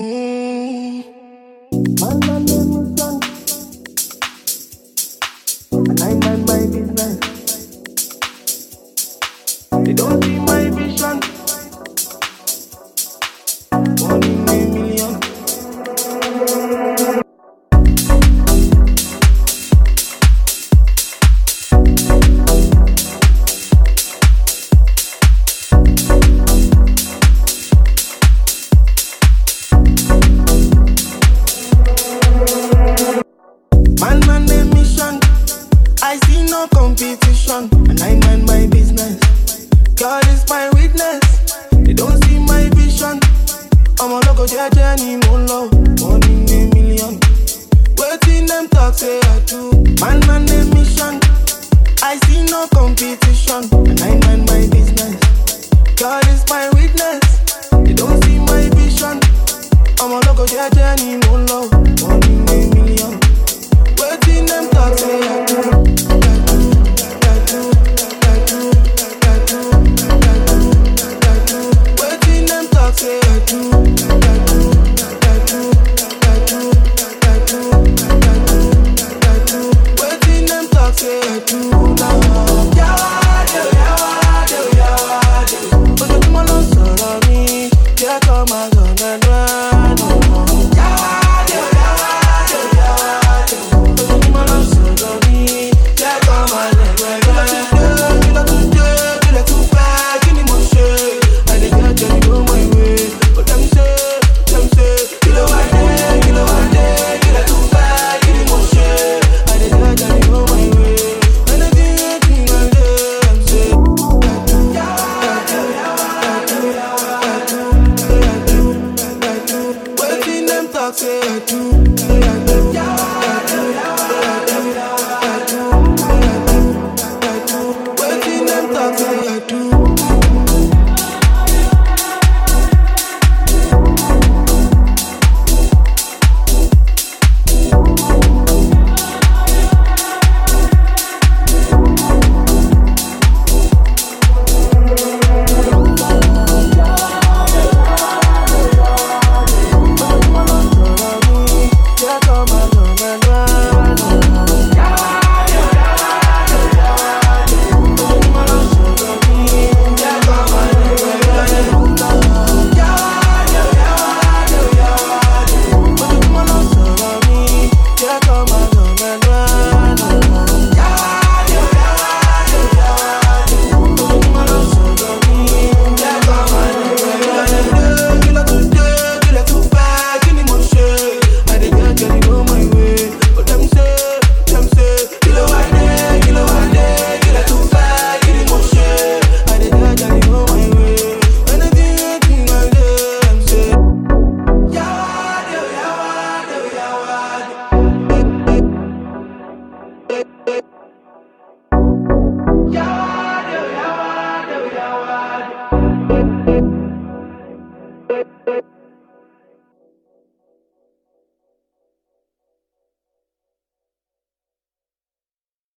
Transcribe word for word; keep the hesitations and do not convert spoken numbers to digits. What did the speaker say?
Mm. Man, man, name is son. And I mind my business. They don't see my vision. One in a million. Man, man, name mission. I see no competition, and I mind my business. God is my witness. They don't see my vision. I'm a local judge anymore. One in a million. Waiting them talk say I do. Man, man, name mission. I see no competition, and I mind my business. God is my witness. They don't see my vision. I'm a local judge anymore. One in a million. Waiting them talk say I do. I do, I do, I do, I do, I do. Waiting them talk say I do. I do, I do, I do, I do, I do, I do. Waiting them talk say I do now. Yawade, yawade, yawade. Ojoojúmọ́ ló ń sọ̀rọ̀ mi, jẹ́ kó máa gàn dandan. Yawade, yawade, yawade. Ojoojúmọ́ ló ń sọ̀rọ̀ mi, jẹ́ kó máa lẹ̀ gbẹ̀gbẹ̀. Kí ló tún dé, kí ló tún fẹ́, kí ni mo ṣe? Àlejò jẹ́ mi ló mọ ìwé. Ó tẹ́ mi ṣe, tẹ́ mi ṣe. Kí ló wá dé, kí ló wá dé, kí ló tún fẹ́, kí ni mo ṣe? Àlejò jẹ́ mi ló mọ ìwé. Anything, anything I do, I'm say. I do, I do, I do, I do, I do, I do. Waiting them talk say I do, I do.